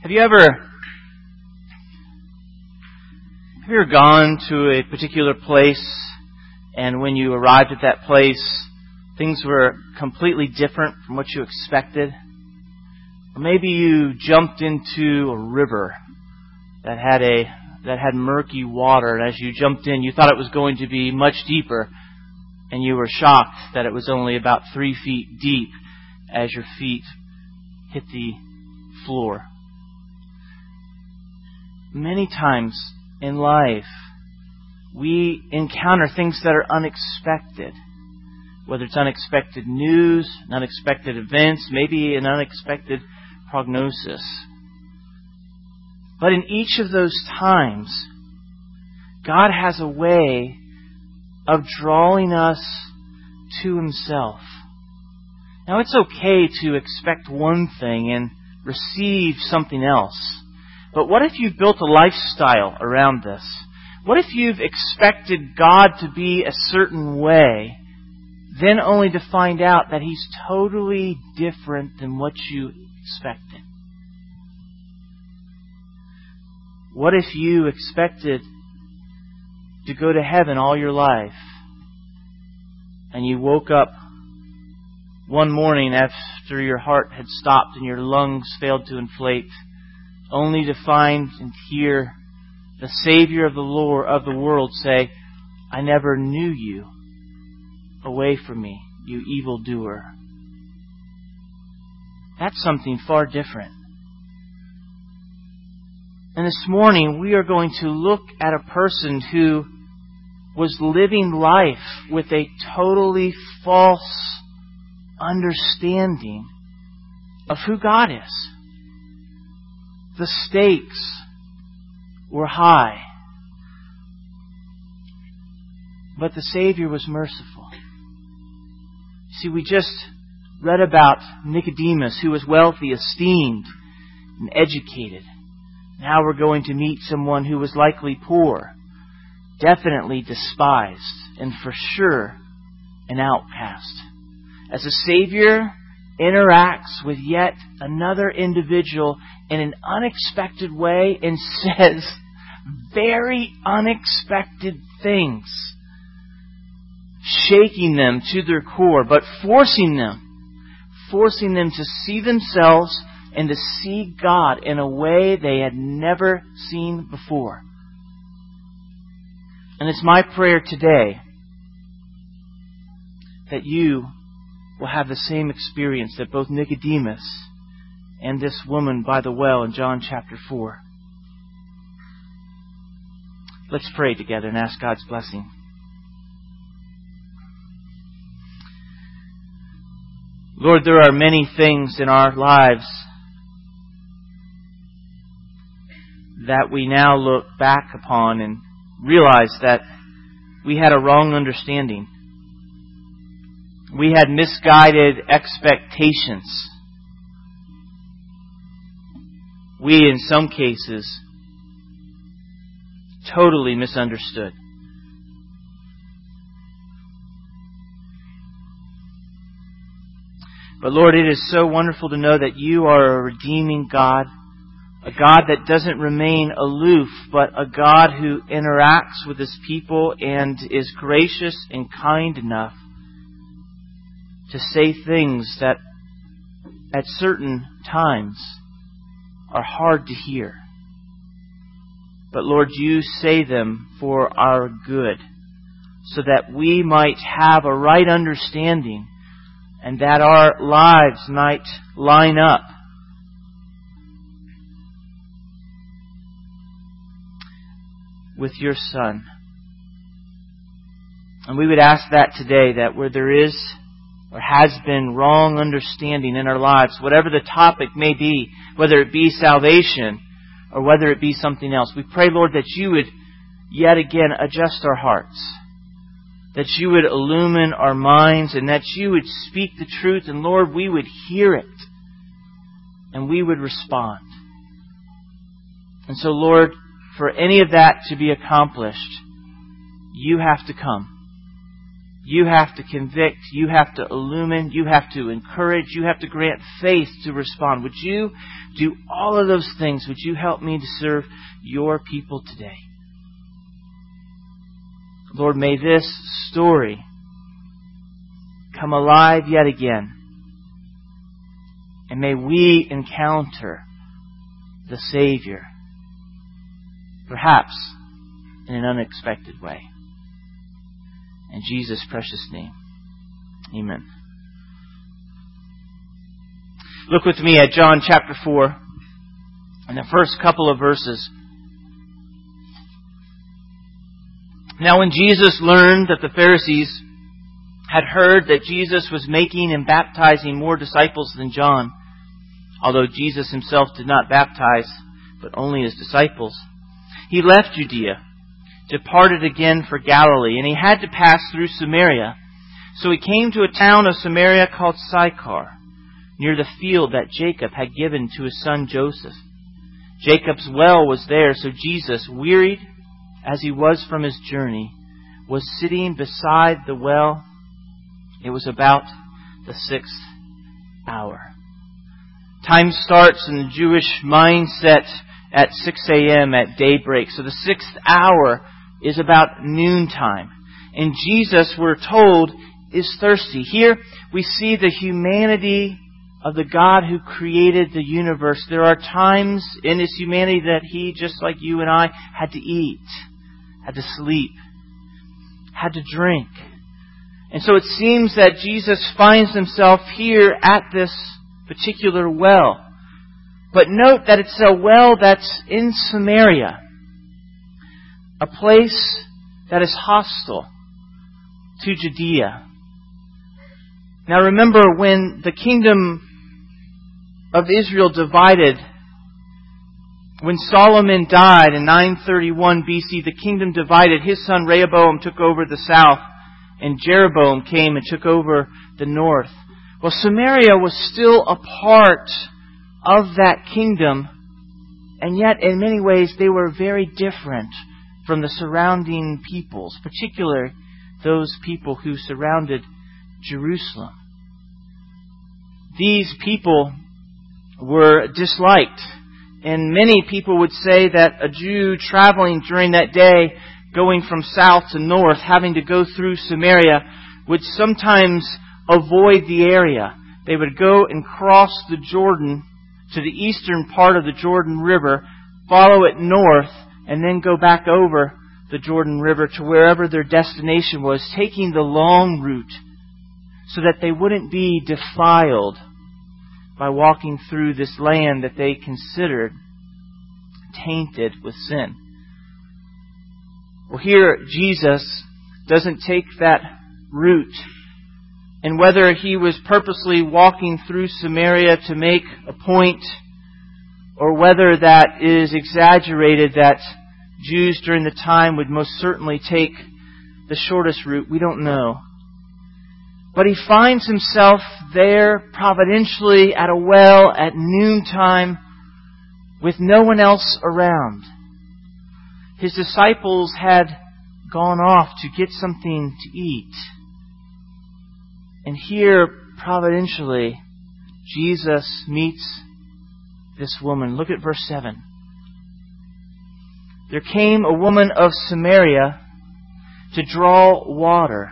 Have you ever gone to a particular place, and when you arrived at that place, things were completely different from what you expected? Or maybe you jumped into a river that had murky water, and as you jumped in, you thought it was going to be much deeper, and you were shocked that it was only about 3 feet deep as your feet hit the floor. Many times in life, we encounter things that are unexpected. Whether it's unexpected news, unexpected events, maybe an unexpected prognosis. But in each of those times, God has a way of drawing us to Himself. Now, it's okay to expect one thing and receive something else. But what if you've built a lifestyle around this? What if you've expected God to be a certain way, then only to find out that He's totally different than what you expected? What if you expected to go to heaven all your life, and you woke up one morning after your heart had stopped and your lungs failed to inflate, only to find and hear the Savior of the world say, "I never knew you. Away from me, you evildoer." That's something far different. And this morning we are going to look at a person who was living life with a totally false understanding of who God is. The stakes were high, but the Savior was merciful. See, we just read about Nicodemus, who was wealthy, esteemed, and educated. Now we're going to meet someone who was likely poor, definitely despised, and for sure an outcast. As the Savior interacts with yet another individual in an unexpected way and says very unexpected things, shaking them to their core, but forcing them to see themselves and to see God in a way they had never seen before. And it's my prayer today that you will have the same experience that both Nicodemus and this woman by the well in John chapter 4. Let's pray together and ask God's blessing. Lord, there are many things in our lives that we now look back upon and realize that we had a wrong understanding. We had misguided expectations. We, in some cases, totally misunderstood. But Lord, it is so wonderful to know that You are a redeeming God, a God that doesn't remain aloof, but a God who interacts with His people and is gracious and kind enough to say things that at certain times are hard to hear. But Lord, You say them for our good, so that we might have a right understanding and that our lives might line up with Your Son. And we would ask that today, that where there is or has been wrong understanding in our lives, whatever the topic may be, whether it be salvation or whether it be something else, we pray, Lord, that You would yet again adjust our hearts, that You would illumine our minds, and that You would speak the truth, and Lord, we would hear it and we would respond. And so, Lord, for any of that to be accomplished, You have to come. You have to convict. You have to illumine. You have to encourage. You have to grant faith to respond. Would you do all of those things? Would you help me to serve your people today? Lord, may this story come alive yet again. And may we encounter the Savior, perhaps in an unexpected way. In Jesus' precious name, amen. Look with me at John chapter 4 and the first couple of verses. Now when Jesus learned that the Pharisees had heard that Jesus was making and baptizing more disciples than John, although Jesus himself did not baptize, but only his disciples, he left Judea, departed again for Galilee, and he had to pass through Samaria. So he came to a town of Samaria called Sychar, near the field that Jacob had given to his son Joseph. Jacob's well was there, so Jesus, wearied as he was from his journey, was sitting beside the well. It was about the 6th hour. Time starts in the Jewish mindset at 6 a.m. at daybreak. So the 6th hour is about noontime. And Jesus, we're told, is thirsty. Here we see the humanity of the God who created the universe. There are times in His humanity that He, just like you and I, had to eat, had to sleep, had to drink. And so it seems that Jesus finds Himself here at this particular well. But note that it's a well that's in Samaria, a place that is hostile to Judea. Now remember, when the kingdom of Israel divided, when Solomon died in 931 BC, the kingdom divided. His son Rehoboam took over the south, and Jeroboam came and took over the north. Well, Samaria was still a part of that kingdom, and yet in many ways they were very different from the surrounding peoples, particularly those people who surrounded Jerusalem. These people were disliked, and many people would say that a Jew traveling during that day, going from south to north, having to go through Samaria, would sometimes avoid the area. They would go and cross the Jordan to the eastern part of the Jordan River, follow it north, and then go back over the Jordan River to wherever their destination was, taking the long route so that they wouldn't be defiled by walking through this land that they considered tainted with sin. Well, here Jesus doesn't take that route. And whether He was purposely walking through Samaria to make a point, or whether that is exaggerated, that Jews during the time would most certainly take the shortest route, we don't know. But He finds Himself there providentially at a well at noontime with no one else around. His disciples had gone off to get something to eat. And here, providentially, Jesus meets this woman. Look at verse 7. There came a woman of Samaria to draw water.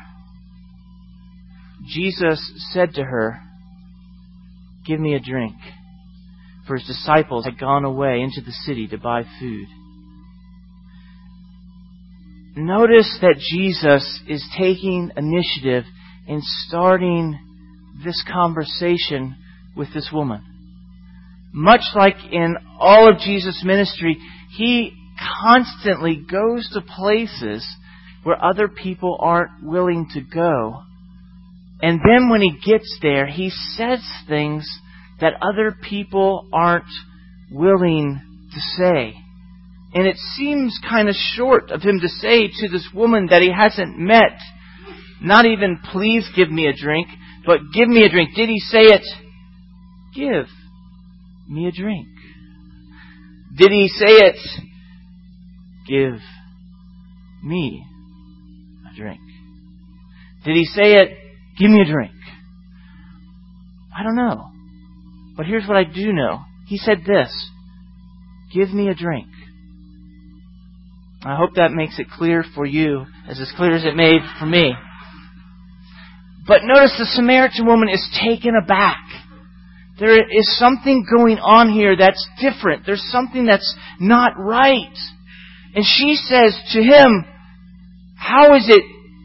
Jesus said to her, "Give me a drink." For His disciples had gone away into the city to buy food. Notice that Jesus is taking initiative in starting this conversation with this woman. Much like in all of Jesus' ministry, He constantly goes to places where other people aren't willing to go. And then when He gets there, He says things that other people aren't willing to say. And it seems kind of short of Him to say to this woman that He hasn't met, not even "please give me a drink," but "give me a drink." Did He say it? Give me a drink. Did He say it? Give me a drink. Did He say it, give me a drink? I don't know. But here's what I do know. He said this, give me a drink. I hope that makes it clear for you, as clear as it made for me. But notice the Samaritan woman is taken aback. There is something going on here that's different. There's something that's not right. And she says to him, How is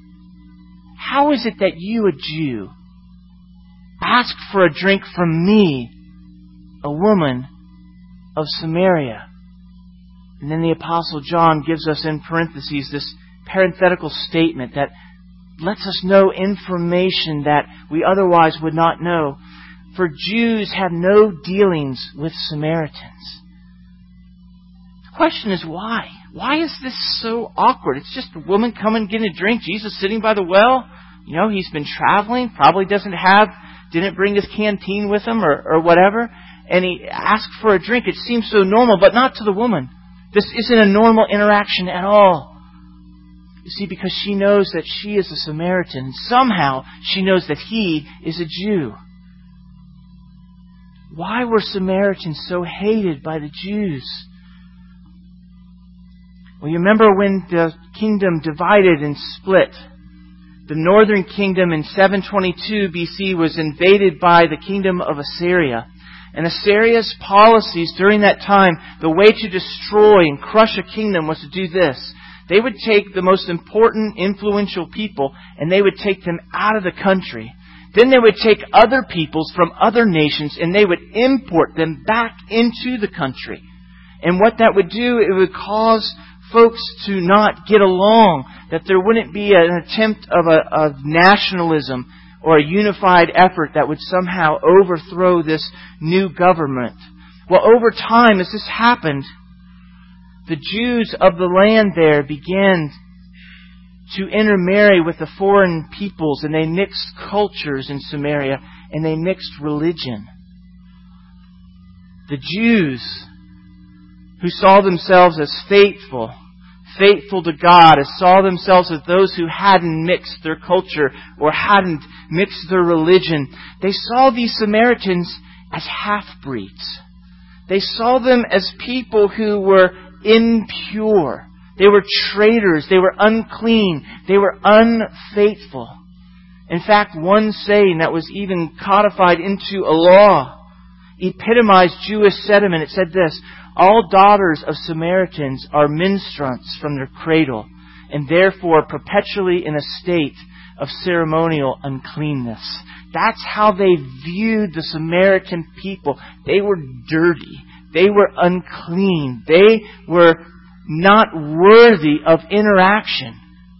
it that you, a Jew, ask for a drink from me, a woman of Samaria? And then the Apostle John gives us in parentheses this parenthetical statement that lets us know information that we otherwise would not know. For Jews have no dealings with Samaritans. The question is why? Why is this so awkward? It's just a woman coming getting a drink. Jesus sitting by the well. You know, he's been traveling. Probably didn't bring his canteen with him or whatever. And he asked for a drink. It seems so normal, but not to the woman. This isn't a normal interaction at all. You see, because she knows that she is a Samaritan. Somehow she knows that he is a Jew. Why were Samaritans so hated by the Jews? Well, you remember when the kingdom divided and split. The northern kingdom in 722 BC was invaded by the kingdom of Assyria. And Assyria's policies during that time, the way to destroy and crush a kingdom was to do this. They would take the most important, influential people and they would take them out of the country. Then they would take other peoples from other nations and they would import them back into the country. And what that would do, it would cause folks to not get along, that there wouldn't be an attempt of nationalism or a unified effort that would somehow overthrow this new government. Well, over time, as this happened, the Jews of the land there began to intermarry with the foreign peoples, and they mixed cultures in Samaria, and they mixed religion. The Jews, who saw themselves as faithful to God, as saw themselves as those who hadn't mixed their culture or hadn't mixed their religion, they saw these Samaritans as half-breeds. They saw them as people who were impure. They were traitors. They were unclean. They were unfaithful. In fact, one saying that was even codified into a law epitomized Jewish sentiment. It said this, all daughters of Samaritans are minstrants from their cradle, and therefore perpetually in a state of ceremonial uncleanness. That's how they viewed the Samaritan people. They were dirty. They were unclean. They were not worthy of interaction.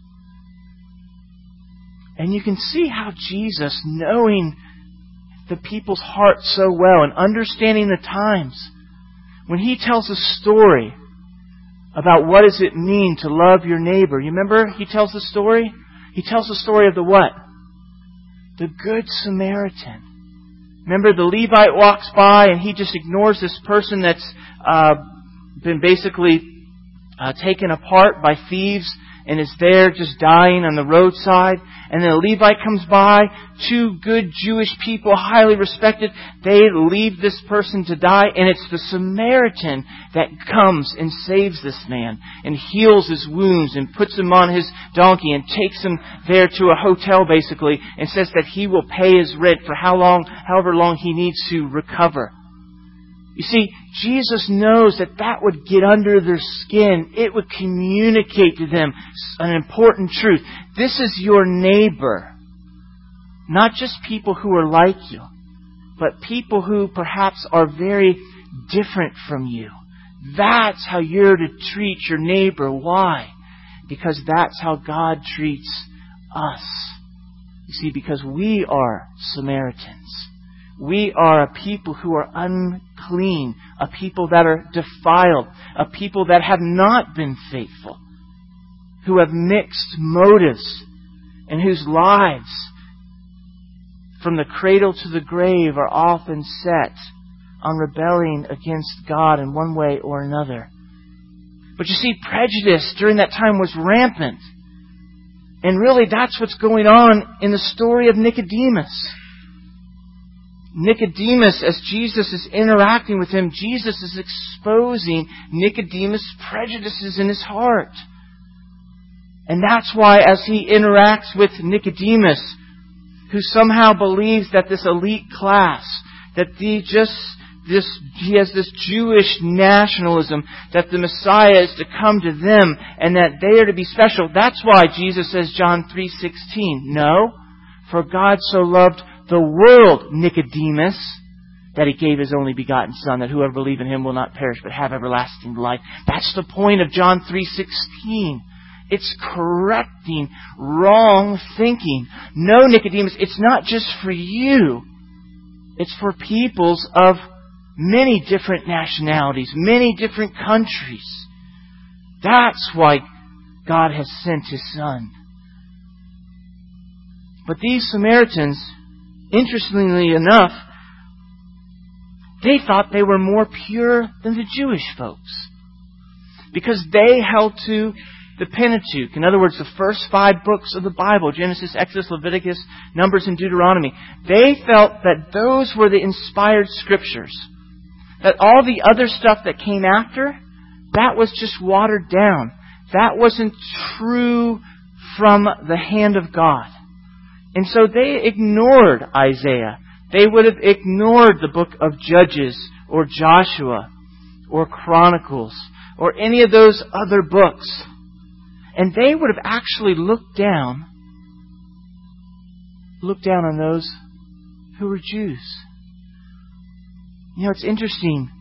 And you can see how Jesus, knowing the people's hearts so well and understanding the times, when He tells a story about what does it mean to love your neighbor. You remember He tells the story? He tells the story of the what? The Good Samaritan. Remember the Levite walks by and he just ignores this person that's been basically taken apart by thieves and is there just dying on the roadside. And then a Levite comes by, two good Jewish people, highly respected. They leave this person to die, and it's the Samaritan that comes and saves this man and heals his wounds and puts him on his donkey and takes him there to a hotel basically and says that he will pay his rent for however long he needs to recover. You see, Jesus knows that would get under their skin. It would communicate to them an important truth. This is your neighbor. Not just people who are like you, but people who perhaps are very different from you. That's how you're to treat your neighbor. Why? Because that's how God treats us. You see, because we are Samaritans. We are a people who are unclean, a people that are defiled, a people that have not been faithful, who have mixed motives, and whose lives from the cradle to the grave are often set on rebelling against God in one way or another. But you see, prejudice during that time was rampant. And really, that's what's going on in the story of Nicodemus. Nicodemus, as Jesus is interacting with him, Jesus is exposing Nicodemus' prejudices in his heart. And that's why as he interacts with Nicodemus, who somehow believes that this elite class, that he has this Jewish nationalism, that the Messiah is to come to them and that they are to be special. That's why Jesus says, John 3:16, no, for God so loved the world, Nicodemus, that He gave His only begotten Son, that whoever believes in Him will not perish but have everlasting life. That's the point of John 3:16. It's correcting wrong thinking. No, Nicodemus, it's not just for you. It's for peoples of many different nationalities, many different countries. That's why God has sent His Son. But these Samaritans, interestingly enough, they thought they were more pure than the Jewish folks, because they held to the Pentateuch. In other words, the first 5 books of the Bible, Genesis, Exodus, Leviticus, Numbers, and Deuteronomy. They felt that those were the inspired Scriptures. That all the other stuff that came after, that was just watered down. That wasn't true from the hand of God. And so they ignored Isaiah. They would have ignored the book of Judges or Joshua or Chronicles or any of those other books. And they would have actually looked down on those who were Jews. You know, it's interesting.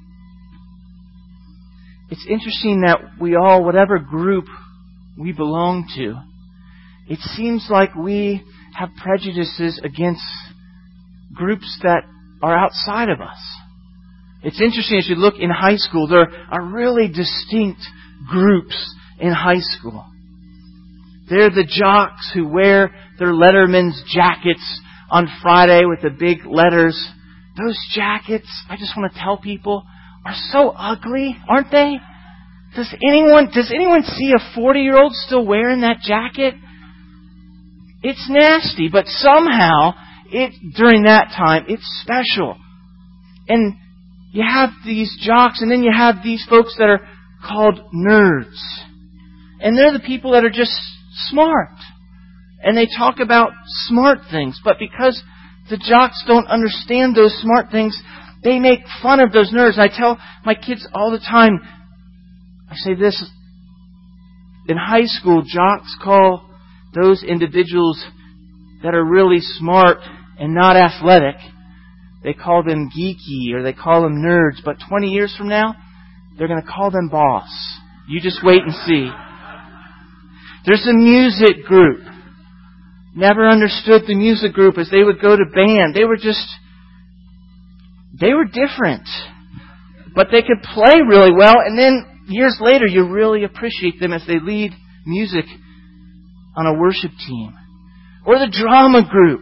It's interesting that we all, whatever group we belong to, it seems like we have prejudices against groups that are outside of us. It's interesting as you look in high school, there are really distinct groups in high school. They're the jocks who wear their Letterman's jackets on Friday with the big letters. Those jackets, I just want to tell people, are so ugly, aren't they? Does anyone see a 40-year-old still wearing that jacket? It's nasty, but somehow, during that time, it's special. And you have these jocks, and then you have these folks that are called nerds. And they're the people that are just smart. And they talk about smart things. But because the jocks don't understand those smart things, they make fun of those nerds. I tell my kids all the time, I say this, in high school, jocks call those individuals that are really smart and not athletic, they call them geeky or they call them nerds. But 20 years from now, they're going to call them boss. You just wait and see. There's a music group. Never understood the music group as they would go to band. They were different. But they could play really well, and then years later you really appreciate them as they lead music on a worship team. Or the drama group.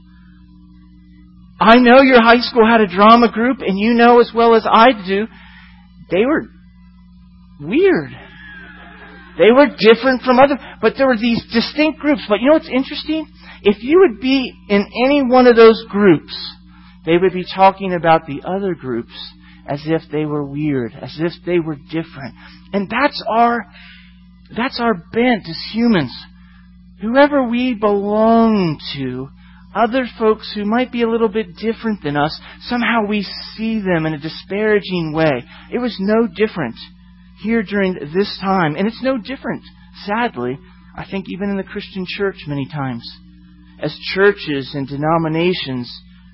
I know your high school had a drama group, and you know as well as I do, they were weird. They were different from other, but there were these distinct groups. But you know what's interesting? If you would be in any one of those groups, they would be talking about the other groups as if they were weird, as if they were different. And that's our bent as humans. Whoever we belong to, other folks who might be a little bit different than us, somehow we see them in a disparaging way. It was no different here during this time. And it's no different, sadly, I think even in the Christian church many times, as churches and denominations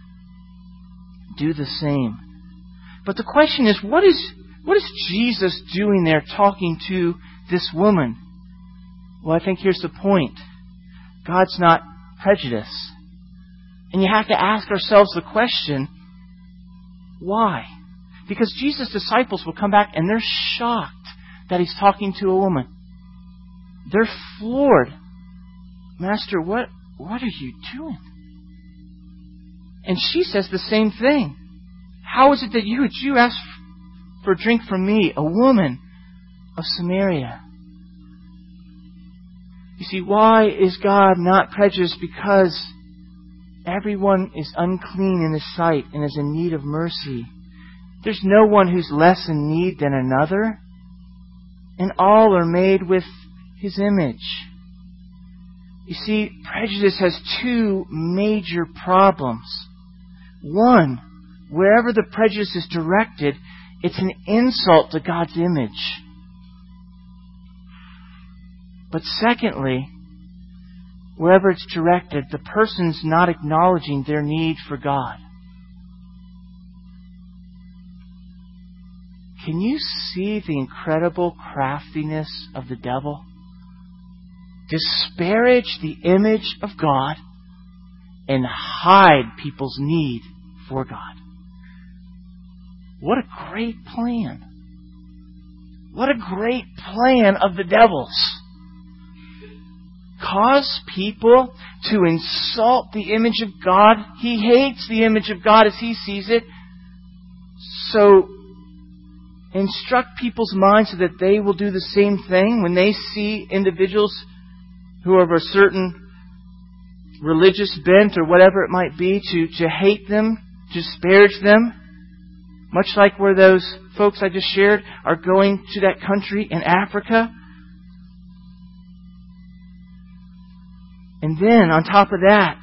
do the same. But the question is, what is Jesus doing there talking to this woman? Well, I think here's the point. God's not prejudiced. And you have to ask ourselves the question, why? Because Jesus' disciples will come back and they're shocked that He's talking to a woman. They're floored. Master, what are you doing? And she says the same thing. How is it that you, a Jew, ask for a drink from me, a woman of Samaria? You You see, why is God not prejudiced? Because everyone is unclean in His sight and is in need of mercy. There's no one who's less in need than another, and all are made with His image. You see, prejudice has two major problems. One, wherever the prejudice is directed, it's an insult to God's image. But secondly, wherever it's directed, the person's not acknowledging their need for God. Can you see the incredible craftiness of the devil? Disparage the image of God and hide people's need for God. What a great plan. What a great plan of the devil's. Cause people to insult the image of God. He hates the image of God as he sees it. So instruct people's minds so that they will do the same thing when they see individuals who are of a certain religious bent or whatever it might be, to hate them, to disparage them. Much like where those folks I just shared are going to that country in Africa. And then, on top of that,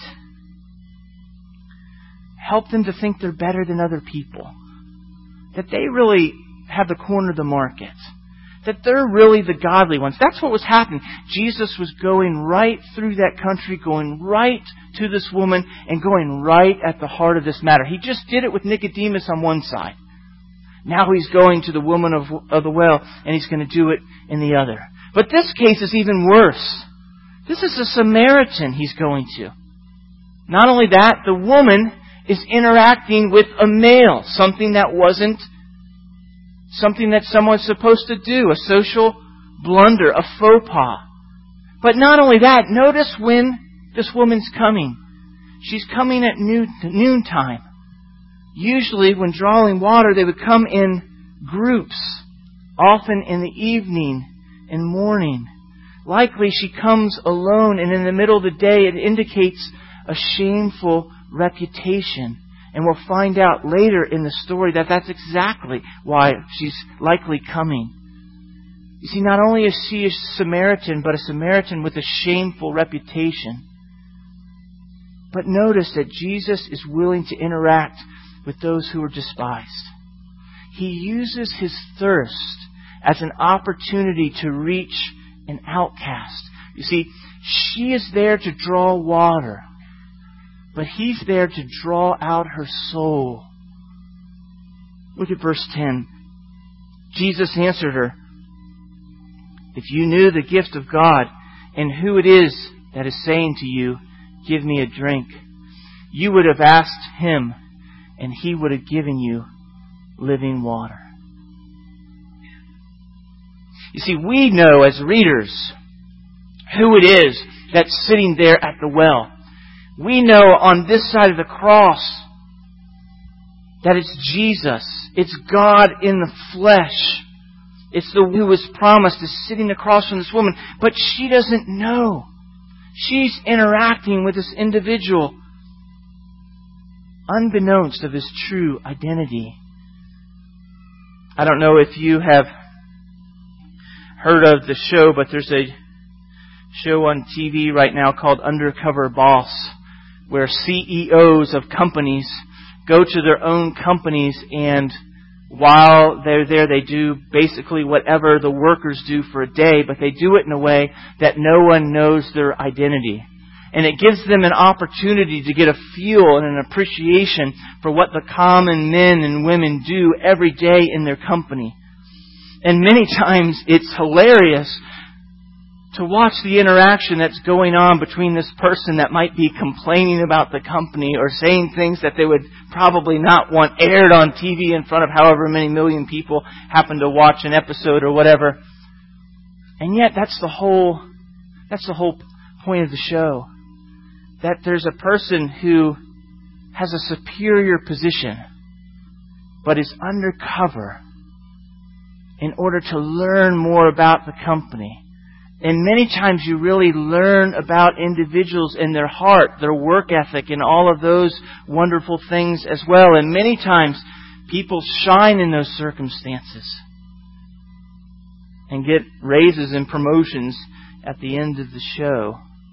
help them to think they're better than other people. That they really have the corner of the market. That they're really the godly ones. That's what was happening. Jesus was going right through that country, going right to this woman, and going right at the heart of this matter. He just did it with Nicodemus on one side. Now He's going to the woman of the well, and He's going to do it in the other. But this case is even worse. This is a Samaritan He's going to. Not only that, the woman is interacting with a male, something that wasn't something that someone's supposed to do, a social blunder, a faux pas. But not only that, notice when this woman's coming. She's coming at noontime. Usually when drawing water, they would come in groups, often in the evening and morning. Likely she comes alone, and in the middle of the day it indicates a shameful reputation. And we'll find out later in the story that that's exactly why she's likely coming. You see, not only is she a Samaritan, but a Samaritan with a shameful reputation. But notice that Jesus is willing to interact with those who are despised. He uses His thirst as an opportunity to reach an outcast. You see, she is there to draw water, but He's there to draw out her soul. Look at verse 10. Jesus answered her, "If you knew the gift of God and who it is that is saying to you, 'Give me a drink,' you would have asked Him, and He would have given you living water." You see, we know as readers who it is that's sitting there at the well. We know on this side of the cross that it's Jesus. It's God in the flesh. It's the one who was promised is sitting across from this woman. But she doesn't know. She's interacting with this individual unbeknownst of his true identity. I don't know if you have heard of the show, but there's a show on TV right now called Undercover Boss, where CEOs of companies go to their own companies, and while they're there, they do basically whatever the workers do for a day, but they do it in a way that no one knows their identity. And it gives them an opportunity to get a feel and an appreciation for what the common men and women do every day in their company. And many times it's hilarious to watch the interaction that's going on between this person that might be complaining about the company or saying things that they would probably not want aired on TV in front of however many million people happen to watch an episode or whatever. And yet that's the whole point of the show. That there's a person who has a superior position but is undercover in order to learn more about the company And many times you really learn about individuals and their heart, their work ethic, and all of those wonderful things as well. And many times people shine in those circumstances and get raises and promotions at the end of the show.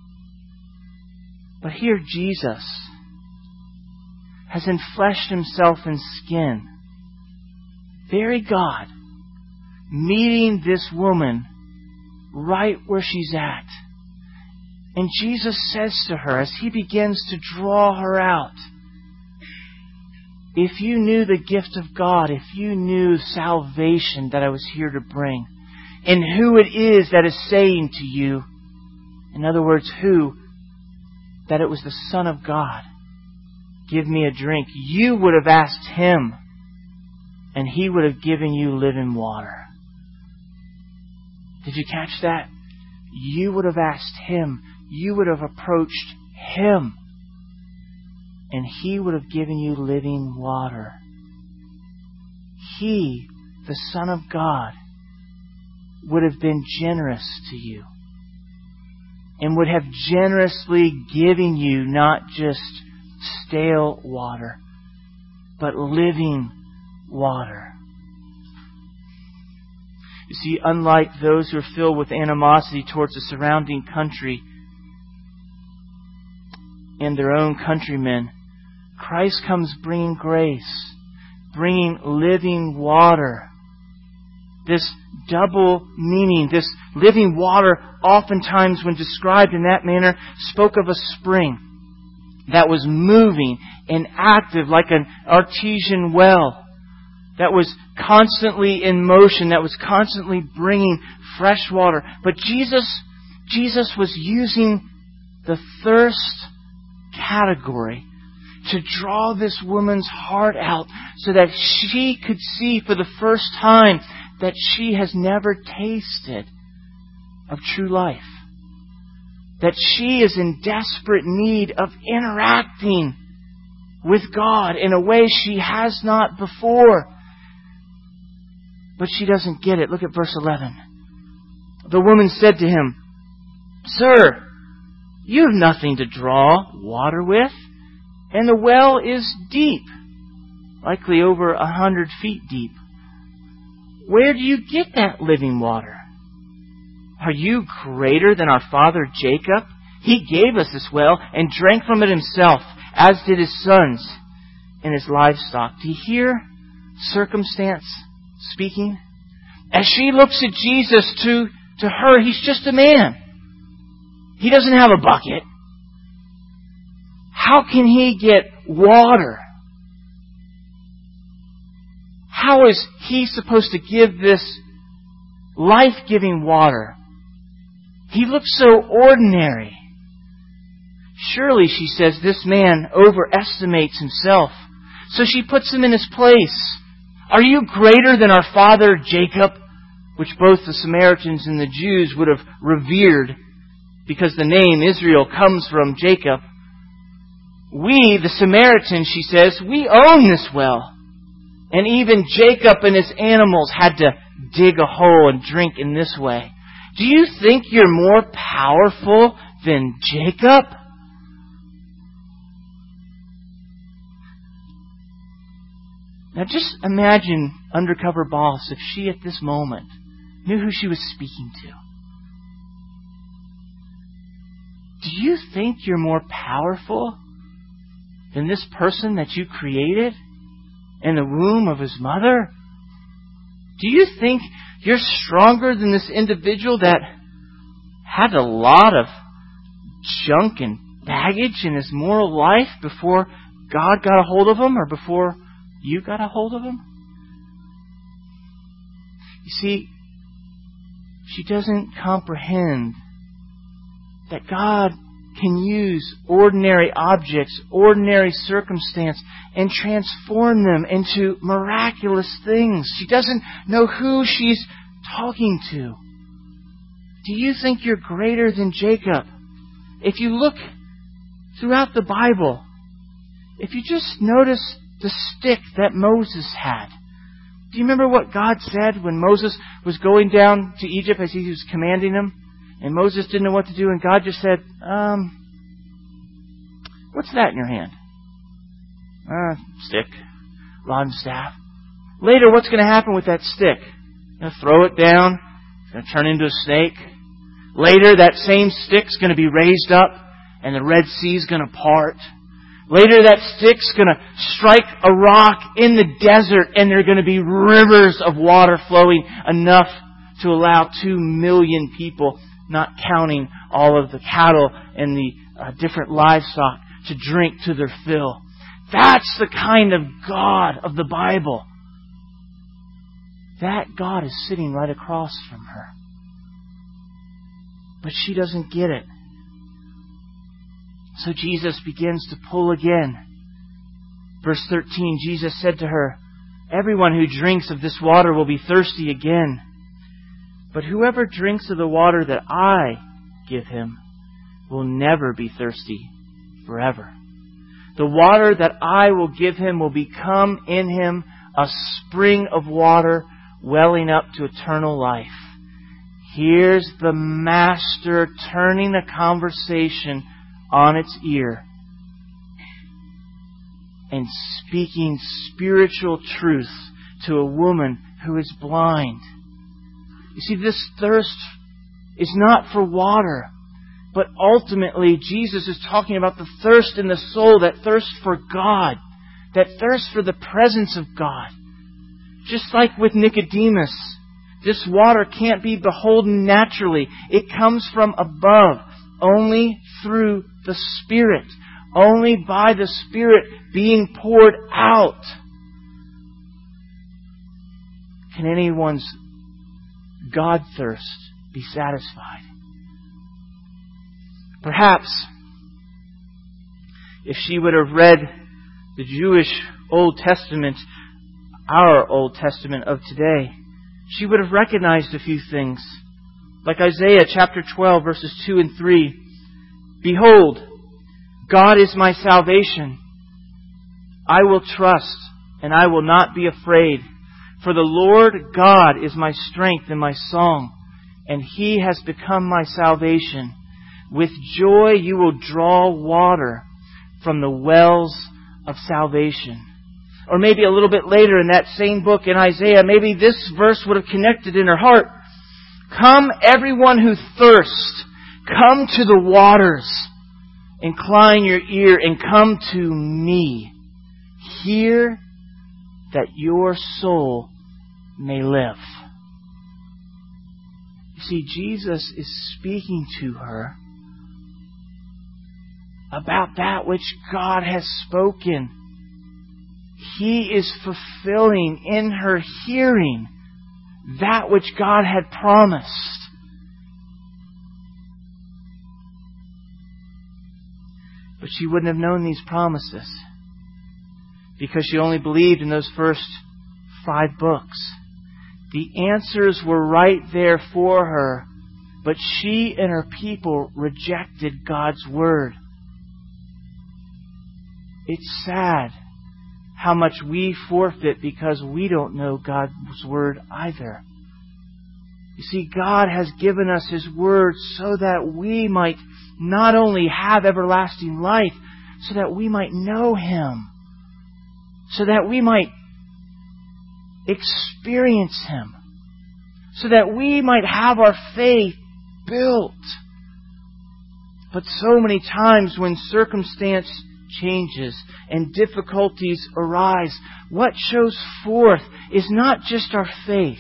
But here Jesus has enfleshed Himself in skin. Very God, meeting this woman right where she's at. And Jesus says to her, as He begins to draw her out, if you knew the gift of God, if you knew salvation that I was here to bring, and who it is that is saying to you, in other words, that it was the Son of God, give me a drink, you would have asked Him, and He would have given you living water. Did you catch that? You would have asked Him. You would have approached Him. And He would have given you living water. He, the Son of God, would have been generous to you. And would have generously given you not just stale water, but living water. You see, unlike those who are filled with animosity towards the surrounding country and their own countrymen, Christ comes bringing grace, bringing living water. This double meaning, this living water, oftentimes when described in that manner, spoke of a spring that was moving and active like an artesian well, that was constantly in motion, that was constantly bringing fresh water. But Jesus was using the thirst category to draw this woman's heart out so that she could see for the first time that she has never tasted of true life. That she is in desperate need of interacting with God in a way she has not before. But she doesn't get it. Look at verse 11. The woman said to Him, Sir, you have nothing to draw water with, and the well is deep, likely over 100 feet deep. Where do you get that living water? Are you greater than our father Jacob? He gave us this well and drank from it himself, as did his sons and his livestock. Do you hear circumstance speaking? As she looks at Jesus, to her, He's just a man. He doesn't have a bucket. How can He get water? How is He supposed to give this life-giving water? He looks so ordinary. Surely, she says, this man overestimates himself. So she puts him in his place. Are you greater than our father Jacob? Which both the Samaritans and the Jews would have revered, because the name Israel comes from Jacob. We, the Samaritans, she says, we own this well. And even Jacob and his animals had to dig a hole and drink in this way. Do you think you're more powerful than Jacob? Now just imagine Undercover Boss if she at this moment knew who she was speaking to. Do you think you're more powerful than this person that you created in the womb of his mother? Do you think you're stronger than this individual that had a lot of junk and baggage in his moral life before God got a hold of him, or before you got a hold of him? You see, she doesn't comprehend that God can use ordinary objects, ordinary circumstance, and transform them into miraculous things. She doesn't know who she's talking to. Do you think you're greater than Jacob? If you look throughout the Bible, if you just notice the stick that Moses had. Do you remember what God said when Moses was going down to Egypt as He was commanding him? And Moses didn't know what to do, and God just said, what's that in your hand? Stick, rod and staff. Later, what's going to happen with that stick? You're going to throw it down. It's going to turn into a snake. Later, that same stick's going to be raised up, and the Red Sea's going to part. Later, that stick's going to strike a rock in the desert, and there are going to be rivers of water flowing, enough to allow 2 million people, not counting all of the cattle and the different livestock, to drink to their fill. That's the kind of God of the Bible. That God is sitting right across from her. But she doesn't get it. So Jesus begins to pull again. Verse 13, Jesus said to her, "Everyone who drinks of this water will be thirsty again. But whoever drinks of the water that I give him will never be thirsty forever. The water that I will give him will become in him a spring of water welling up to eternal life." Here's the Master turning a conversation on its ear and speaking spiritual truth to a woman who is blind. You see, this thirst is not for water, but ultimately Jesus is talking about the thirst in the soul, that thirst for God, that thirst for the presence of God. Just like with Nicodemus, this water can't be beholden naturally. It comes from above, only through the Spirit, only by the Spirit being poured out. Can anyone's God thirst be satisfied? Perhaps if she would have read the Jewish Old Testament, our Old Testament of today, she would have recognized a few things. Like Isaiah chapter 12, verses 2 and 3. "Behold, God is my salvation. I will trust, and I will not be afraid. For the Lord God is my strength and my song, and He has become my salvation. With joy you will draw water from the wells of salvation." Or maybe a little bit later in that same book in Isaiah, maybe this verse would have connected in her heart. "Come, everyone who thirsts, come to the waters. Incline your ear and come to me. Hear that your soul may live." You see, Jesus is speaking to her about that which God has spoken. He is fulfilling in her hearing that which God had promised. But she wouldn't have known these promises because she only believed in those first 5 books. The answers were right there for her, but she and her people rejected God's Word. It's sad how much we forfeit because we don't know God's Word either. You see, God has given us His Word so that we might not only have everlasting life, so that we might know Him, so that we might experience Him, so that we might have our faith built. But so many times when circumstance changes and difficulties arise, what shows forth is not just our faith.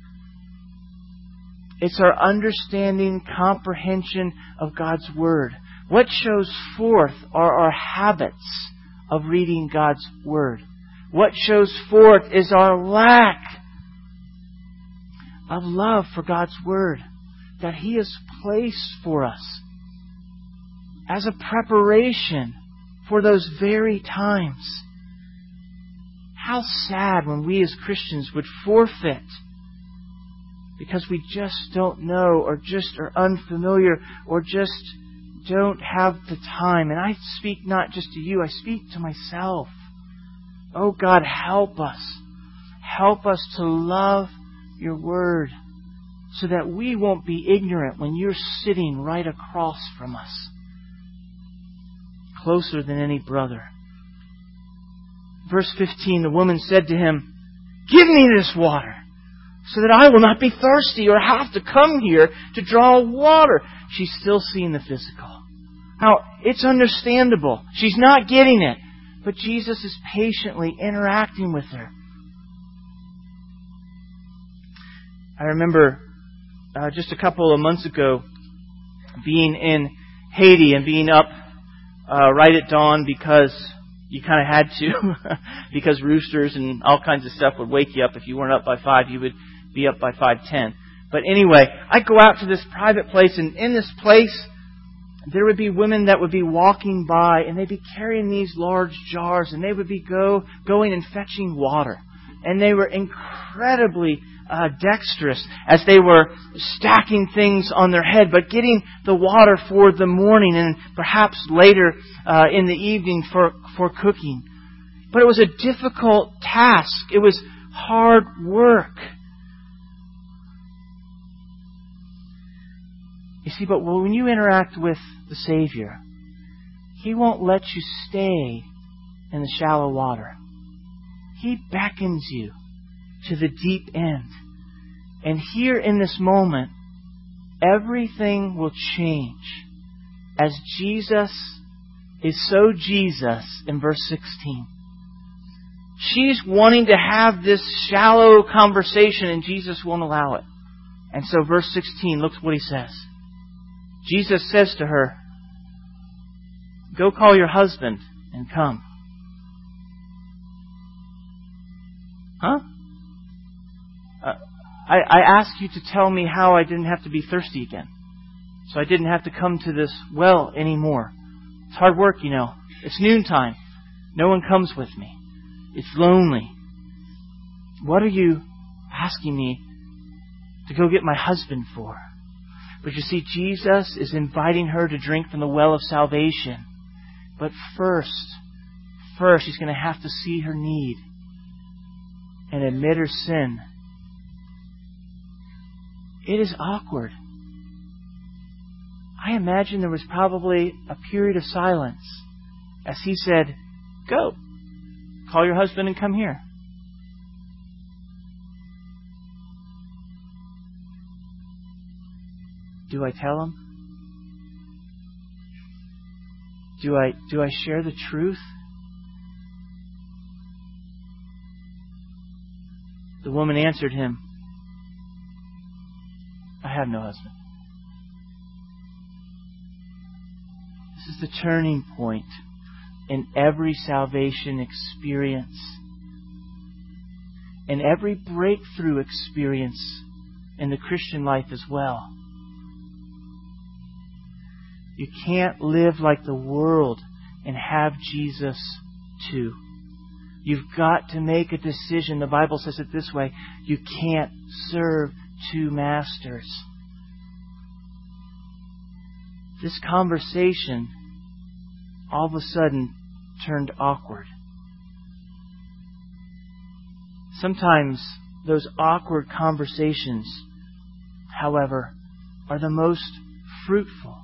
It's our understanding, comprehension of God's Word. What shows forth are our habits of reading God's Word. What shows forth is our lack of love for God's Word that He has placed for us as a preparation for those very times. How sad when we as Christians would forfeit because we just don't know, or just are unfamiliar, or just don't have the time. And I speak not just to you, I speak to myself. Oh God, help us. Help us to love Your Word so that we won't be ignorant when you're sitting right across from us, closer than any brother. Verse 15, the woman said to him, "Give me this water, so that I will not be thirsty or have to come here to draw water." She's still seeing the physical. Now, it's understandable. She's not getting it. But Jesus is patiently interacting with her. I remember just a couple of months ago being in Haiti and being up right at dawn because you kind of had to, because roosters and all kinds of stuff would wake you up. If you weren't up by 5, you would be up by 5:10. But anyway, I'd go out to this private place, and in this place, there would be women that would be walking by, and they'd be carrying these large jars, and they would be going and fetching water. And they were incredibly dexterous as they were stacking things on their head, but getting the water for the morning and perhaps later in the evening for cooking. But it was a difficult task. It was hard work. You see, but when you interact with the Savior, He won't let you stay in the shallow water. He beckons you to the deep end. And here in this moment, everything will change as Jesus is so Jesus in verse 16. She's wanting to have this shallow conversation, and Jesus won't allow it. And so verse 16, look what He says. Jesus says to her, "Go call your husband and come." Huh? I asked you to tell me how I didn't have to be thirsty again. So I didn't have to come to this well anymore. It's hard work, you know. It's noontime. No one comes with me. It's lonely. What are you asking me to go get my husband for? But you see, Jesus is inviting her to drink from the well of salvation. But first, He's going to have to see her need and admit her sin. It is awkward. I imagine there was probably a period of silence as He said, "Go, call your husband and come here." Do I tell him? Do I share the truth? The woman answered him, "I have no husband." This is the turning point in every salvation experience, and every breakthrough experience in the Christian life as well. You can't live like the world and have Jesus too. You've got to make a decision. The Bible says it this way: you can't serve two masters. This conversation all of a sudden turned awkward. Sometimes those awkward conversations, however, are the most fruitful.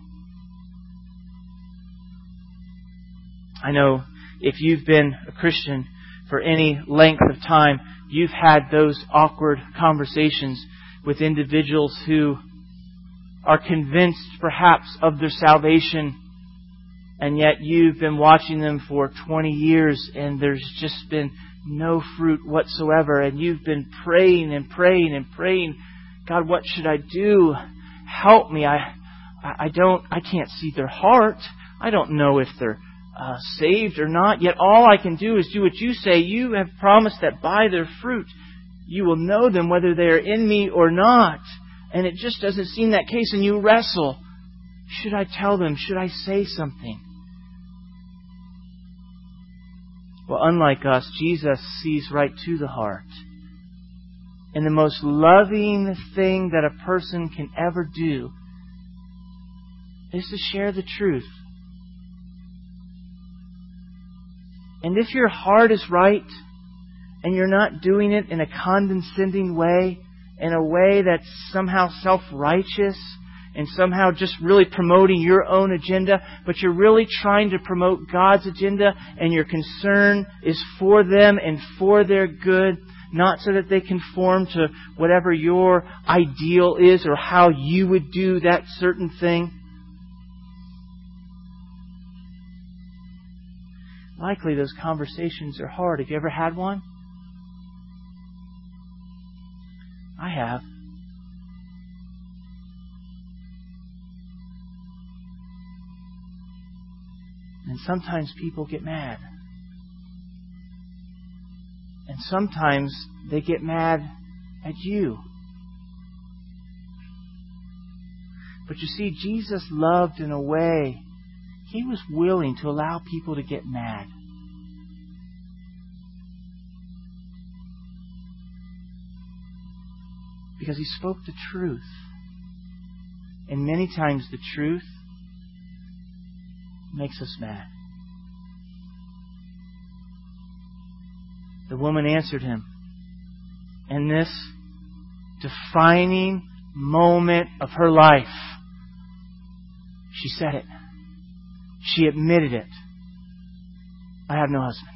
I know if you've been a Christian for any length of time, you've had those awkward conversations with individuals who are convinced perhaps of their salvation, and yet you've been watching them for 20 years and there's just been no fruit whatsoever, and you've been praying and praying and praying, "God, what should I do? Help me. I can't see their heart. I don't know if they're saved or not. Yet all I can do is do what you say. You have promised that by their fruit you will know them, whether they are in me or not." And it just doesn't seem that case, and you wrestle. Should I tell them? Should I say something? Well, unlike us, Jesus sees right to the heart. And the most loving thing that a person can ever do is to share the truth. And if your heart is right, and you're not doing it in a condescending way, in a way that's somehow self-righteous and somehow just really promoting your own agenda, but you're really trying to promote God's agenda, and your concern is for them and for their good, not so that they conform to whatever your ideal is or how you would do that certain thing. Likely those conversations are hard. Have you ever had one? I have. And sometimes people get mad. And sometimes they get mad at you. But you see, Jesus loved in a way. He was willing to allow people to get mad. Because He spoke the truth. And many times the truth makes us mad. The woman answered Him. In this defining moment of her life, she said it. She admitted it. I have no husband.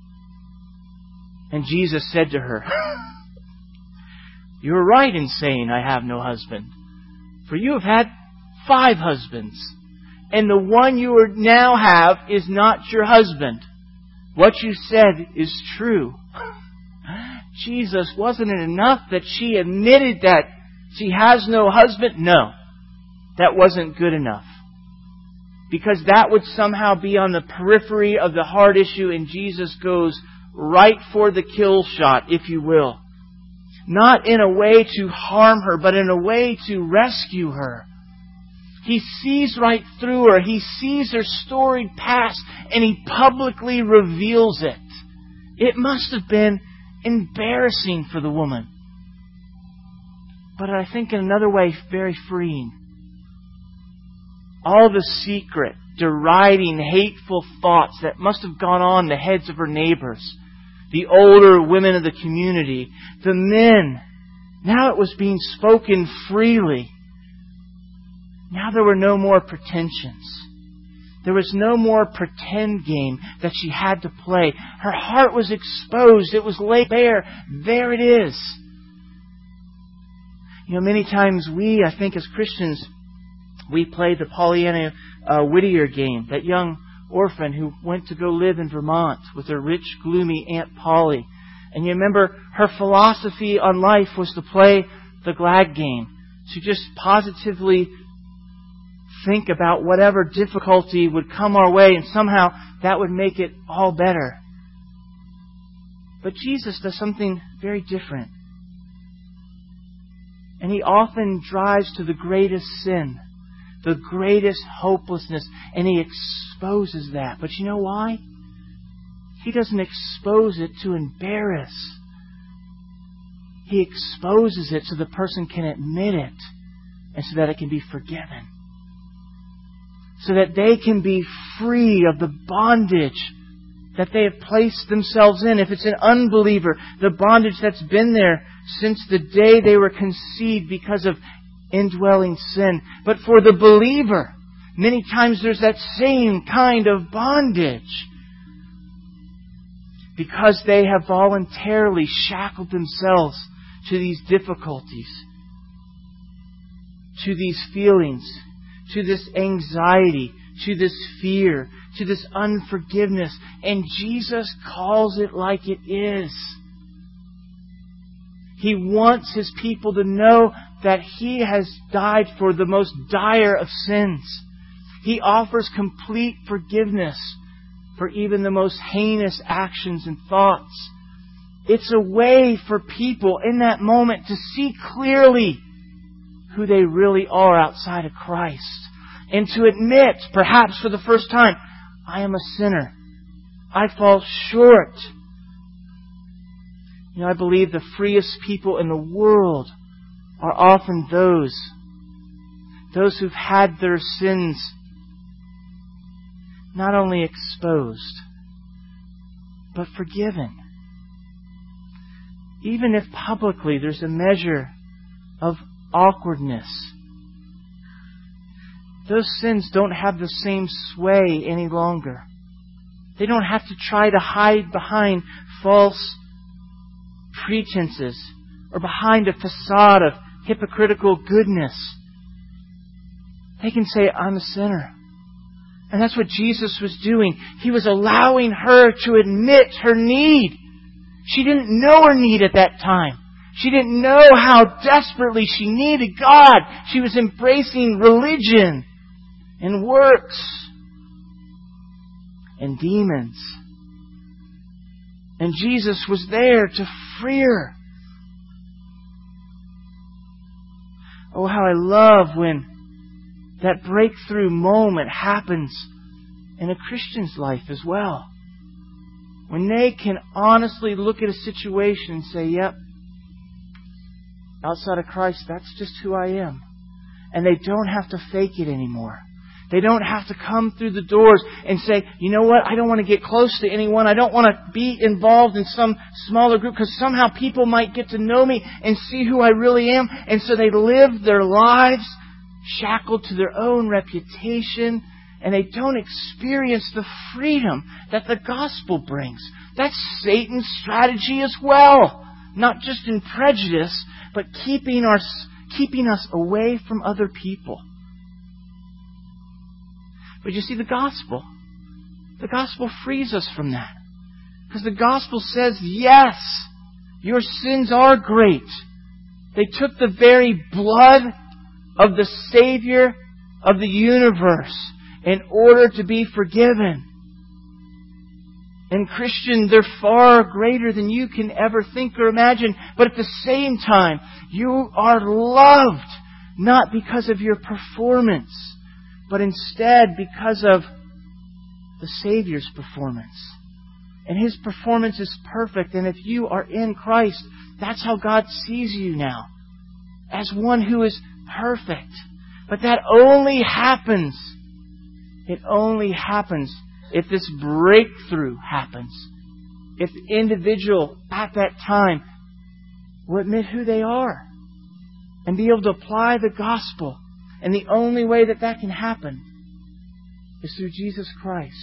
And Jesus said to her, You are right in saying I have no husband. For you have had 5 husbands. And the one you now have is not your husband. What you said is true. Jesus, wasn't it enough that she admitted that she has no husband? No. That wasn't good enough. Because that would somehow be on the periphery of the heart issue, and Jesus goes right for the kill shot, if you will. Not in a way to harm her, but in a way to rescue her. He sees right through her. He sees her storied past, and He publicly reveals it. It must have been embarrassing for the woman. But I think in another way, very freeing. All the secret, deriding, hateful thoughts that must have gone on in the heads of her neighbors, the older women of the community, the men, now it was being spoken freely. Now there were no more pretensions. There was no more pretend game that she had to play. Her heart was exposed. It was laid bare. There it is. You know, many times we, I think as Christians, we play the Pollyanna Whittier game. That young orphan who went to go live in Vermont with her rich, gloomy Aunt Polly. And you remember her philosophy on life was to play the glad game. To just positively think about whatever difficulty would come our way, and somehow that would make it all better. But Jesus does something very different. And He often drives to the greatest sin, the greatest hopelessness, and He exposes that. But you know why? He doesn't expose it to embarrass. He exposes it so the person can admit it, and so that it can be forgiven. So that they can be free of the bondage that they have placed themselves in. If it's an unbeliever, the bondage that's been there since the day they were conceived because of indwelling sin. But for the believer, many times there's that same kind of bondage. Because they have voluntarily shackled themselves to these difficulties, to these feelings, to this anxiety, to this fear, to this unforgiveness. And Jesus calls it like it is. He wants His people to know that He has died for the most dire of sins. He offers complete forgiveness for even the most heinous actions and thoughts. It's a way for people in that moment to see clearly who they really are outside of Christ. And to admit, perhaps for the first time, I am a sinner. I fall short. You know, I believe the freest people in the world are often those who've had their sins not only exposed, but forgiven. Even if publicly there's a measure of awkwardness. Those sins don't have the same sway any longer. They don't have to try to hide behind false pretenses or behind a facade of hypocritical goodness. They can say, I'm a sinner. And that's what Jesus was doing. He was allowing her to admit her need. She didn't know her need at that time. She didn't know how desperately she needed God. She was embracing religion and works and demons. And Jesus was there to free her. Oh, how I love when that breakthrough moment happens in a Christian's life as well. When they can honestly look at a situation and say, yep, outside of Christ, that's just who I am. And they don't have to fake it anymore. They don't have to come through the doors and say, you know what, I don't want to get close to anyone. I don't want to be involved in some smaller group because somehow people might get to know me and see who I really am. And so they live their lives shackled to their own reputation, and they don't experience the freedom that the gospel brings. That's Satan's strategy as well. Not just in prejudice, but keeping us away from other people. But you see, the gospel frees us from that. Because the gospel says, yes, your sins are great. They took the very blood of the Savior of the universe in order to be forgiven. And Christian, they're far greater than you can ever think or imagine. But at the same time, you are loved not because of your performance, but instead because of the Savior's performance. And His performance is perfect. And if you are in Christ, that's how God sees you now. As one who is perfect. But that only happens. It only happens if this breakthrough happens. If the individual at that time will admit who they are and be able to apply the gospel. And the only way that can happen is through Jesus Christ.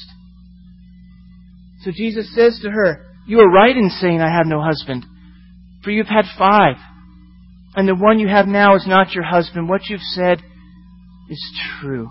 So Jesus says to her, you are right in saying I have no husband, for you've had 5. And the one you have now is not your husband. What you've said is true.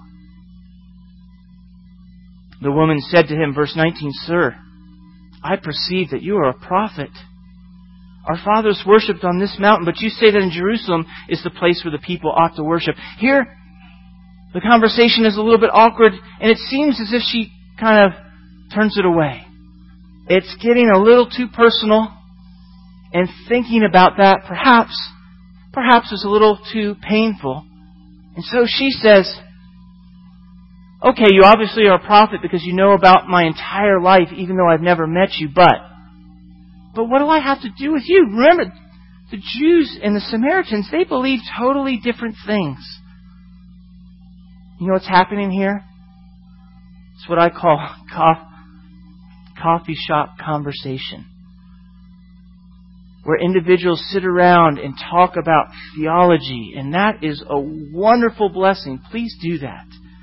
The woman said to him, verse 19, Sir, I perceive that you are a prophet. Our fathers worshipped on this mountain, but you say that in Jerusalem is the place where the people ought to worship. Here, the conversation is a little bit awkward, and it seems as if she kind of turns it away. It's getting a little too personal, and thinking about that perhaps is a little too painful. And so she says, okay, you obviously are a prophet because you know about my entire life, even though I've never met you, but what do I have to do with you? Remember, the Jews and the Samaritans, they believe totally different things. You know what's happening here? It's what I call coffee shop conversation, where individuals sit around and talk about theology, and that is a wonderful blessing. Please do that.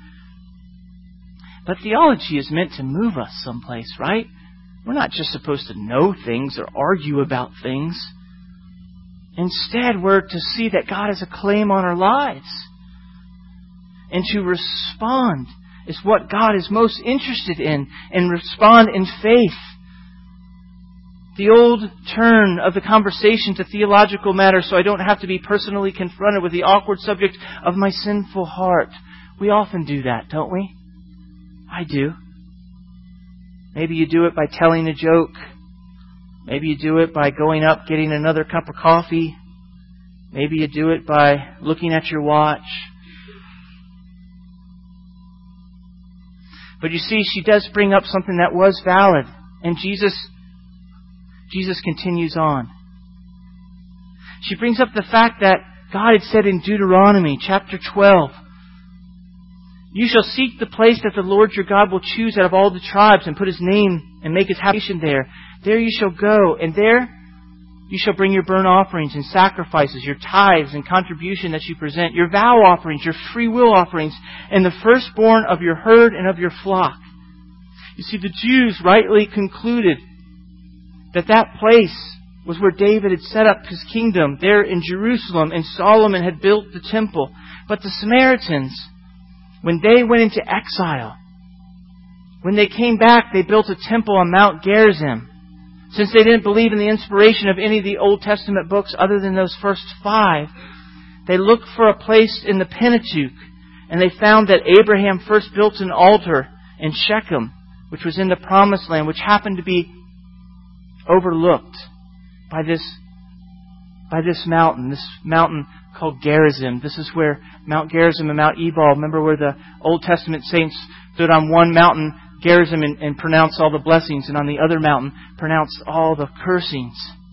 But theology is meant to move us someplace, right? We're not just supposed to know things or argue about things. Instead, we're to see that God has a claim on our lives. And to respond is what God is most interested in, and respond in faith. The old turn of the conversation to theological matters so I don't have to be personally confronted with the awkward subject of my sinful heart. We often do that, don't we? I do. Maybe you do it by telling a joke. Maybe you do it by going up, getting another cup of coffee. Maybe you do it by looking at your watch. But you see, she does bring up something that was valid. And Jesus continues on. She brings up the fact that God had said in Deuteronomy chapter 12, you shall seek the place that the Lord your God will choose out of all the tribes and put His name and make His habitation there. There you shall go, and there You shall bring your burnt offerings and sacrifices, your tithes and contribution that you present, your vow offerings, your free will offerings, and the firstborn of your herd and of your flock. You see, the Jews rightly concluded that that place was where David had set up his kingdom, there in Jerusalem, and Solomon had built the temple. But the Samaritans, when they went into exile, when they came back, they built a temple on Mount Gerizim. Since they didn't believe in the inspiration of any of the Old Testament books other than those first 5, they looked for a place in the Pentateuch, and they found that Abraham first built an altar in Shechem, which was in the Promised Land, which happened to be overlooked by this mountain called Gerizim. This is where Mount Gerizim and Mount Ebal, remember where the Old Testament saints stood on one mountain, Gerizim, and pronounced all the blessings, and on the other mountain pronounced all the cursings.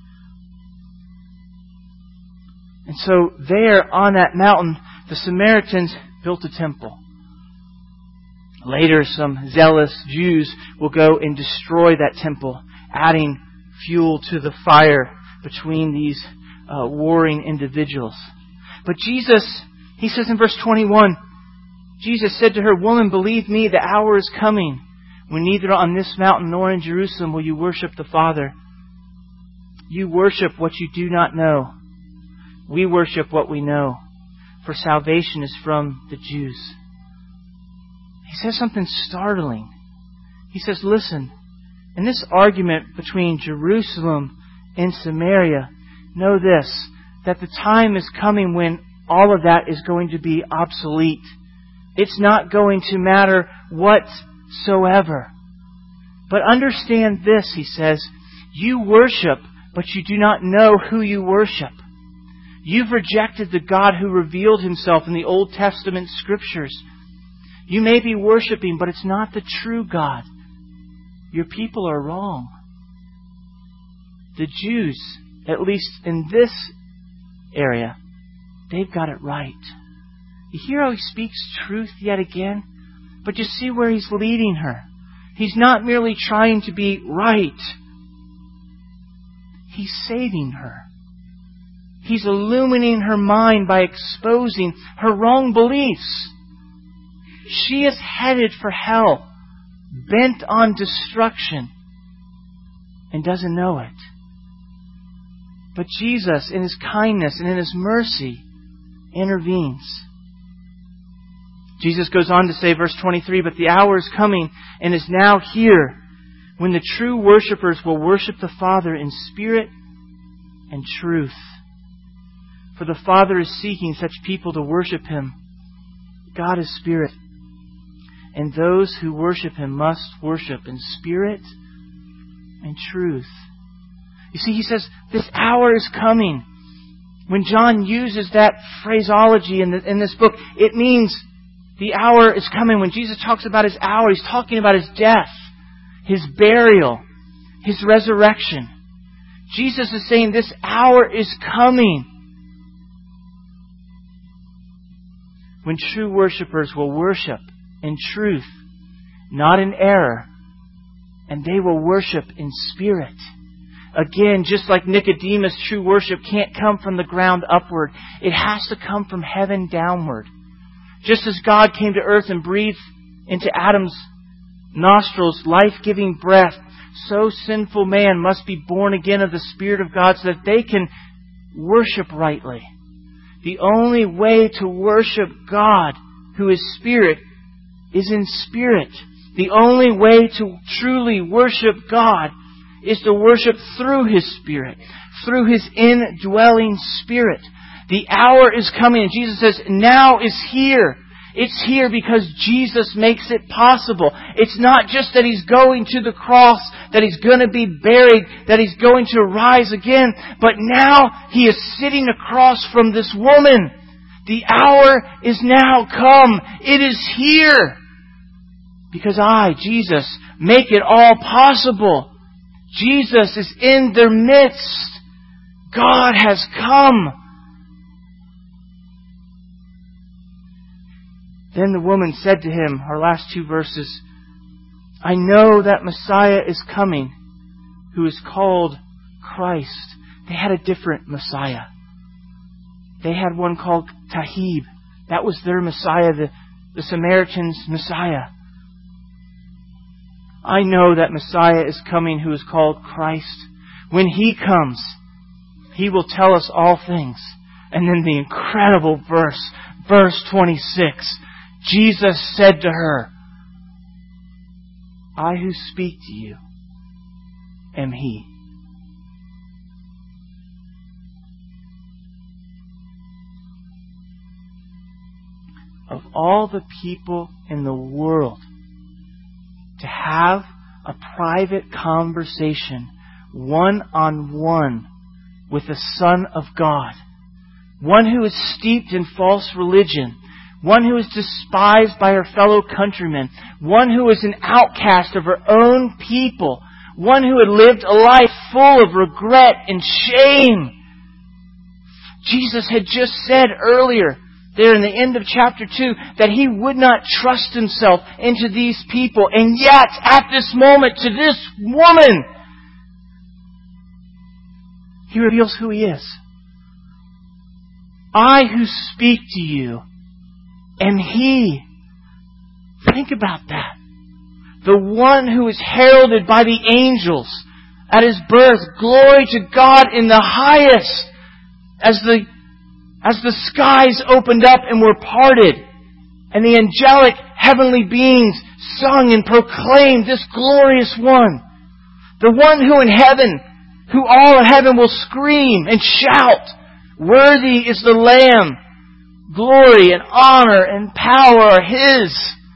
And so there on that mountain, the Samaritans built a temple. Later, some zealous Jews will go and destroy that temple, adding fuel to the fire between these warring individuals. But Jesus, He says in verse 21, Jesus said to her, "Woman, believe me, the hour is coming when neither on this mountain nor in Jerusalem will you worship the Father. You worship what you do not know. We worship what we know, for salvation is from the Jews." He says something startling. He says, listen, in this argument between Jerusalem and Samaria, know this, that the time is coming when all of that is going to be obsolete. It's not going to matter whatsoever. But understand this, he says, you worship, but you do not know who you worship. You've rejected the God who revealed Himself in the Old Testament Scriptures. You may be worshiping, but it's not the true God. Your people are wrong. The Jews, at least in this area, they've got it right. You hear how He speaks truth yet again? But you see where He's leading her. He's not merely trying to be right. He's saving her. He's illuminating her mind by exposing her wrong beliefs. She is headed for hell, bent on destruction, and doesn't know it. But Jesus, in His kindness and in His mercy, intervenes. Jesus goes on to say, verse 23, "But the hour is coming and is now here when the true worshippers will worship the Father in spirit and truth. For the Father is seeking such people to worship Him. God is spirit, and those who worship Him must worship in spirit and truth." You see, He says, this hour is coming. When John uses that phraseology in this book, it means the hour is coming. When Jesus talks about His hour, He's talking about His death, His burial, His resurrection. Jesus is saying this hour is coming when true worshippers will worship in truth, not in error, and they will worship in spirit. Again, just like Nicodemus, true worship can't come from the ground upward. It has to come from heaven downward. Just as God came to earth and breathed into Adam's nostrils life-giving breath, so sinful man must be born again of the Spirit of God so that they can worship rightly. The only way to worship God, who is Spirit, is in spirit. The only way to truly worship God is to worship through His Spirit, through His indwelling Spirit. The hour is coming, and Jesus says, now is here. It's here because Jesus makes it possible. It's not just that He's going to the cross, that He's going to be buried, that He's going to rise again, but now He is sitting across from this woman. The hour is now come. It is here. Because I, Jesus, make it all possible. Jesus is in their midst. God has come. Then the woman said to Him, our last 2 verses, "I know that Messiah is coming, who is called Christ." they had a different Messiah. They had one called Tahib. That was their Messiah, the Samaritans' Messiah. I know that Messiah is coming who is called Christ. When He comes, He will tell us all things. And then the incredible verse 26, Jesus said to her, I who speak to you am He. Of all the people in the world, to have a private conversation one-on-one with the Son of God, one who is steeped in false religion, one who is despised by her fellow countrymen, one who is an outcast of her own people, one who had lived a life full of regret and shame. Jesus had just said earlier, there in the end of chapter 2, that He would not trust Himself into these people. And yet, at this moment, to this woman, He reveals who He is. I who speak to you am He. Think about that. The one who is heralded by the angels at His birth. Glory to God in the highest. As the skies opened up and were parted, and the angelic heavenly beings sung and proclaimed this glorious one. The one who in heaven, who all of heaven will scream and shout, worthy is the Lamb. Glory and honor and power are His.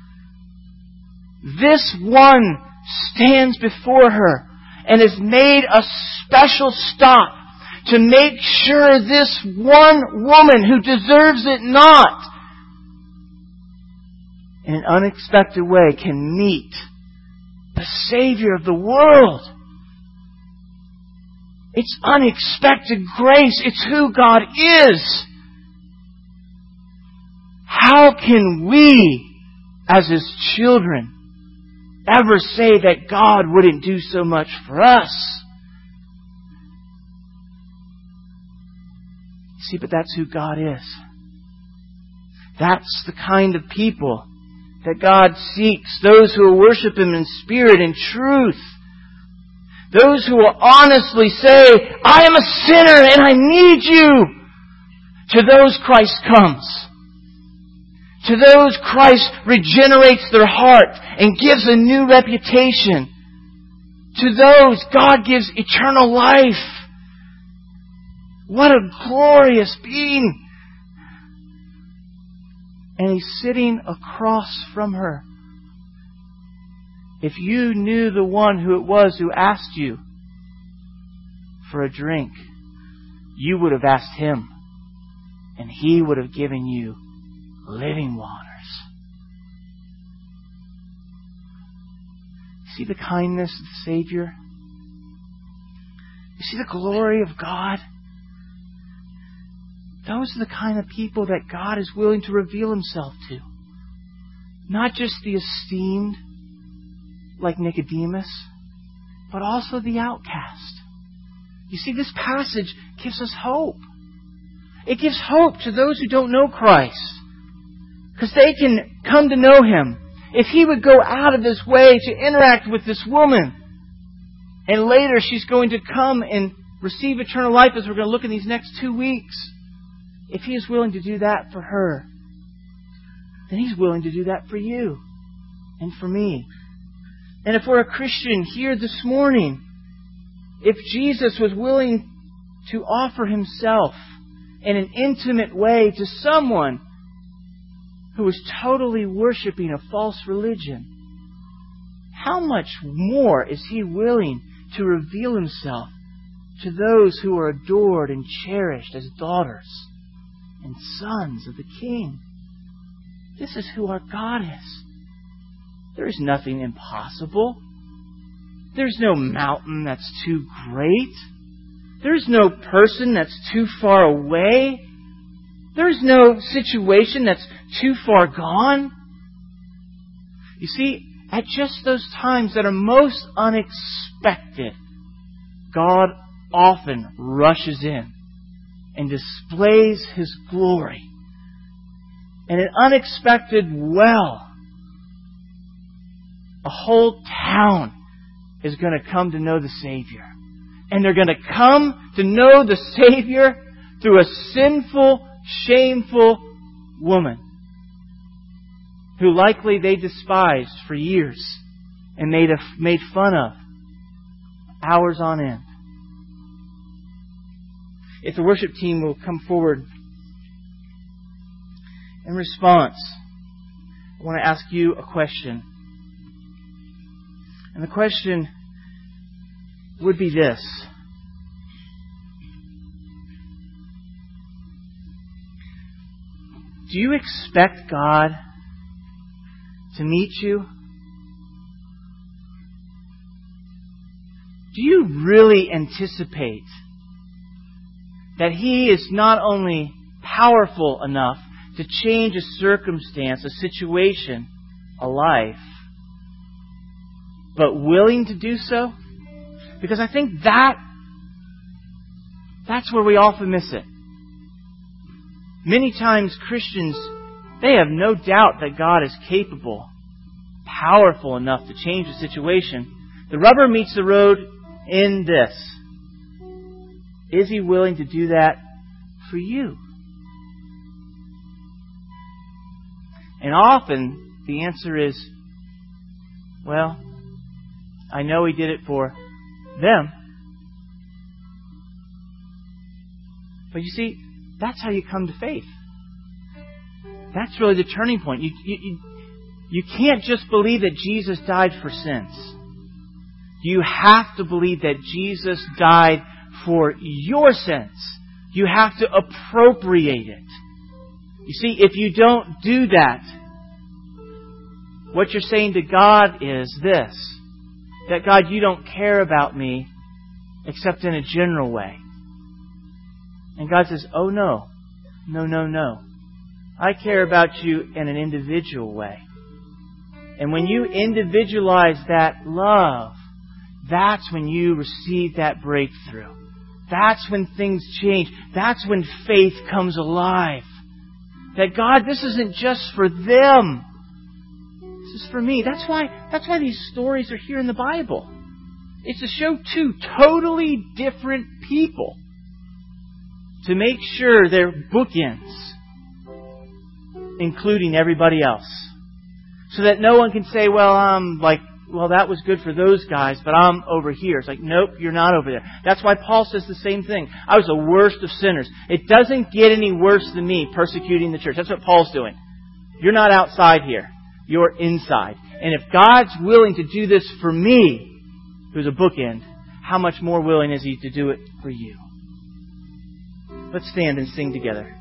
This one stands before her and has made a special stop to make sure this one woman who deserves it not, in an unexpected way, can meet the Savior of the world. It's unexpected grace. It's who God is. How can we, as His children, ever say that God wouldn't do so much for us? See, but that's who God is. That's the kind of people that God seeks. Those who will worship Him in spirit and truth. Those who will honestly say, I am a sinner and I need you. To those Christ comes. To those Christ regenerates their heart and gives a new reputation. To those God gives eternal life. What a glorious being! And He's sitting across from her. If you knew the one who it was who asked you for a drink, you would have asked Him, and He would have given you living waters. See the kindness of the Savior? You see the glory of God? Those are the kind of people that God is willing to reveal Himself to. Not just the esteemed, like Nicodemus, but also the outcast. You see, this passage gives us hope. It gives hope to those who don't know Christ. Because they can come to know Him. If He would go out of His way to interact with this woman, and later she's going to come and receive eternal life, as we're going to look in these next 2 weeks. If He is willing to do that for her, then He's willing to do that for you and for me. And if we're a Christian here this morning, if Jesus was willing to offer Himself in an intimate way to someone who was totally worshiping a false religion, how much more is He willing to reveal Himself to those who are adored and cherished as daughters and sons of the King? This is who our God is. There is nothing impossible. There's no mountain that's too great. There's no person that's too far away. There's no situation that's too far gone. You see, at just those times that are most unexpected, God often rushes in and displays His glory in an unexpected well. A whole town is going to come to know the Savior. And they're going to come to know the Savior through a sinful, shameful woman who likely they despised for years and made fun of hours on end. If the worship team will come forward in response, I want to ask you a question. And the question would be this. Do you expect God to meet you? Do you really anticipate that He is not only powerful enough to change a circumstance, a situation, a life, but willing to do so? Because I think that's where we often miss it. Many times Christians, they have no doubt that God is capable, powerful enough to change a situation. The rubber meets the road in this. Is He willing to do that for you? And often the answer is, well, I know He did it for them. But you see, that's how you come to faith. That's really the turning point. You can't just believe that Jesus died for sins. You have to believe that Jesus died for your sins. You have to appropriate it. You see, if you don't do that, what you're saying to God is this: that God, you don't care about me except in a general way. And God says, oh no, no. I care about you in an individual way. And when you individualize that love, that's when you receive that breakthrough. That's when things change. That's when faith comes alive. That God, this isn't just for them. This is for me. That's why these stories are here in the Bible. It's to show two totally different people, to make sure they're bookends, including everybody else. So that no one can say, well, that was good for those guys, but I'm over here. It's like, nope, you're not over there. That's why Paul says the same thing. I was the worst of sinners. It doesn't get any worse than me persecuting the church. That's what Paul's doing. You're not outside here. You're inside. And if God's willing to do this for me, who's a bookend, how much more willing is He to do it for you? Let's stand and sing together.